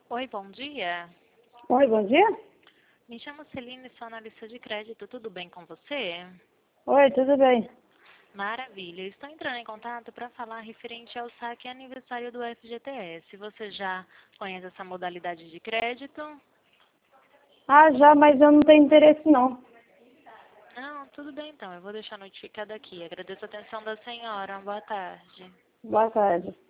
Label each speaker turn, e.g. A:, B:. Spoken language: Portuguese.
A: Oi, bom dia.
B: Oi, bom dia.
A: Me chamo Celine, sou analista de crédito. Tudo bem com você?
B: Oi, tudo bem?
A: Maravilha. Estou entrando em contato para falar referente ao saque aniversário do FGTS. Você já conhece essa modalidade de crédito?
B: Ah, já, mas eu não tenho interesse não.
A: Não, tudo bem então. Eu vou deixar notificado aqui. Agradeço a atenção da senhora. Boa tarde.
B: Boa tarde.